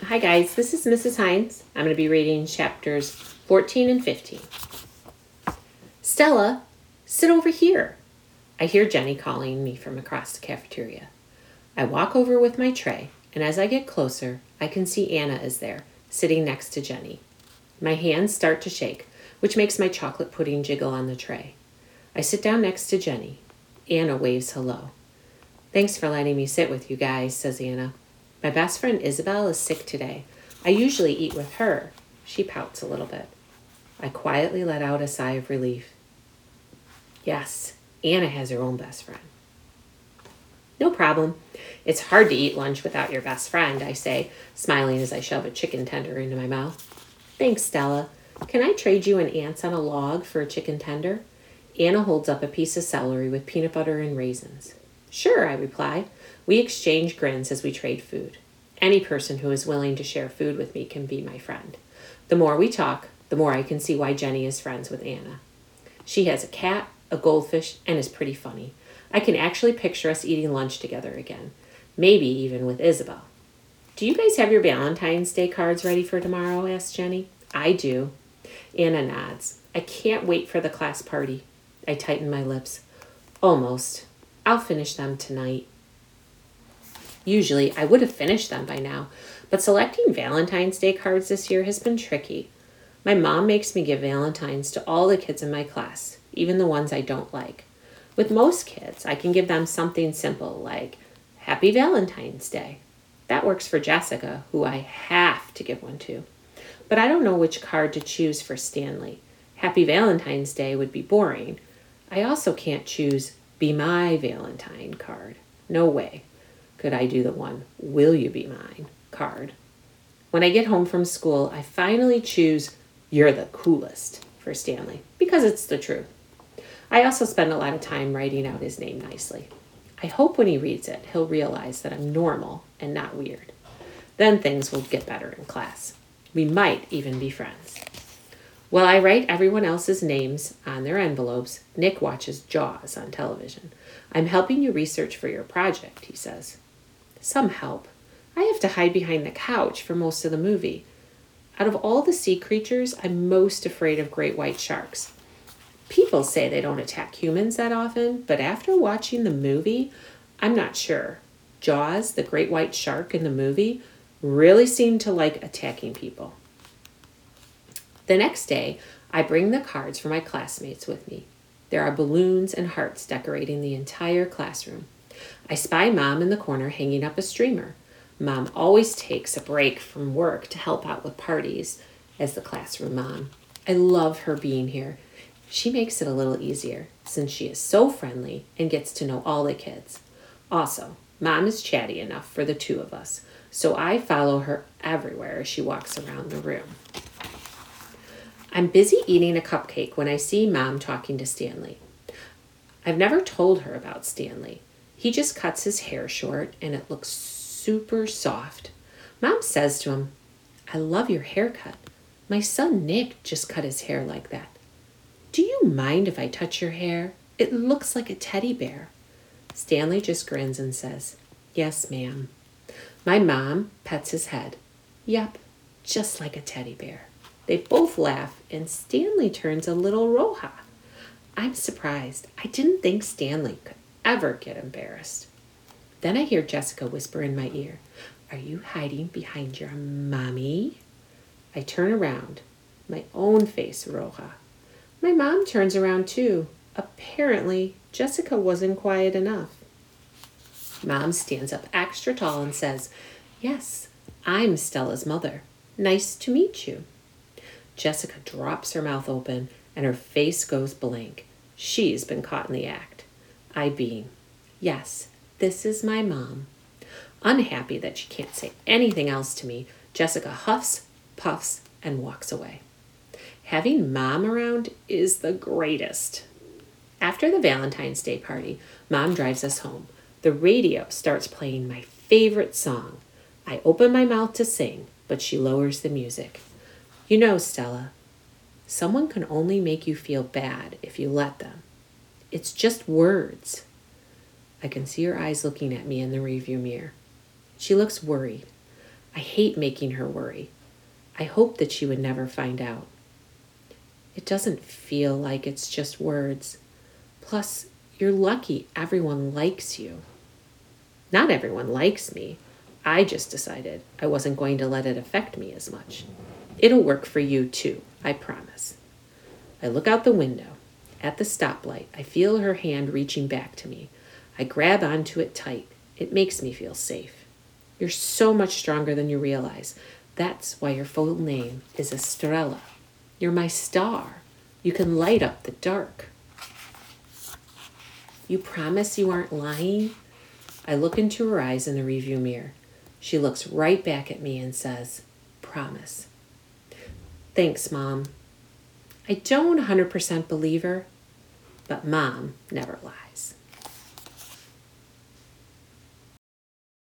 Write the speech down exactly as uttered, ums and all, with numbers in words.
Hi guys, this is Missus Hines. I'm going to be reading chapters fourteen and fifteen. Stella, sit over here. I hear Jenny calling me from across the cafeteria. I walk over with my tray, and as I get closer, I can see Anna is there, sitting next to Jenny. My hands start to shake, which makes my chocolate pudding jiggle on the tray. I sit down next to Jenny. Anna waves hello. Thanks for letting me sit with you guys, says Anna. My best friend Isabel is sick today. I usually eat with her. She pouts a little bit. I quietly let out a sigh of relief. Yes, Anna has her own best friend. No problem. It's hard to eat lunch without your best friend, I say, smiling as I shove a chicken tender into my mouth. Thanks, Stella. Can I trade you an ants on a log for a chicken tender? Anna holds up a piece of celery with peanut butter and raisins. Sure, I reply. We exchange grins as we trade food. Any person who is willing to share food with me can be my friend. The more we talk, the more I can see why Jenny is friends with Anna. She has a cat, a goldfish, and is pretty funny. I can actually picture us eating lunch together again, maybe even with Isabel. Do you guys have your Valentine's Day cards ready for tomorrow? Asks Jenny. I do. Anna nods. I can't wait for the class party. I tighten my lips. Almost. I'll finish them tonight. Usually, I would have finished them by now, but selecting Valentine's Day cards this year has been tricky. My mom makes me give Valentines to all the kids in my class, even the ones I don't like. With most kids, I can give them something simple like, Happy Valentine's Day. That works for Jessica, who I have to give one to. But I don't know which card to choose for Stanley. Happy Valentine's Day would be boring. I also can't choose Be My Valentine card. No way could I do the one Will You Be Mine card. When I get home from school, I finally choose You're the Coolest for Stanley because it's the truth. I also spend a lot of time writing out his name nicely. I hope when he reads it, he'll realize that I'm normal and not weird. Then things will get better in class. We might even be friends. While I write everyone else's names on their envelopes, Nick watches Jaws on television. I'm helping you research for your project, he says. Some help. I have to hide behind the couch for most of the movie. Out of all the sea creatures, I'm most afraid of great white sharks. People say they don't attack humans that often, but after watching the movie, I'm not sure. Jaws, the great white shark in the movie, really seemed to like attacking people. The next day, I bring the cards for my classmates with me. There are balloons and hearts decorating the entire classroom. I spy Mom in the corner hanging up a streamer. Mom always takes a break from work to help out with parties as the classroom mom. I love her being here. She makes it a little easier since she is so friendly and gets to know all the kids. Also, Mom is chatty enough for the two of us, so I follow her everywhere as she walks around the room. I'm busy eating a cupcake when I see Mom talking to Stanley. I've never told her about Stanley. He just cuts his hair short and it looks super soft. Mom says to him, I love your haircut. My son Nick just cut his hair like that. Do you mind if I touch your hair? It looks like a teddy bear. Stanley just grins and says, Yes, ma'am. My mom pets his head. Yep, just like a teddy bear. They both laugh and Stanley turns a little roja. I'm surprised. I didn't think Stanley could ever get embarrassed. Then I hear Jessica whisper in my ear, Are you hiding behind your mommy? I turn around, my own face roja. My mom turns around too. Apparently, Jessica wasn't quiet enough. Mom stands up extra tall and says, Yes, I'm Stella's mother. Nice to meet you. Jessica drops her mouth open and her face goes blank. She's been caught in the act. I beam. Yes, this is my mom. Unhappy that she can't say anything else to me, Jessica huffs, puffs, and walks away. Having Mom around is the greatest. After the Valentine's Day party, Mom drives us home. The radio starts playing my favorite song. I open my mouth to sing, but she lowers the music. You know, Stella, someone can only make you feel bad if you let them. It's just words. I can see her eyes looking at me in the rearview mirror. She looks worried. I hate making her worry. I hope that she would never find out. It doesn't feel like it's just words. Plus, you're lucky everyone likes you. Not everyone likes me. I just decided I wasn't going to let it affect me as much. It'll work for you too, I promise. I look out the window. At the stoplight, I feel her hand reaching back to me. I grab onto it tight. It makes me feel safe. You're so much stronger than you realize. That's why your full name is Estrella. You're my star. You can light up the dark. You promise you aren't lying? I look into her eyes in the rearview mirror. She looks right back at me and says, promise. Thanks, Mom. I don't one hundred percent believe her, but Mom never lies.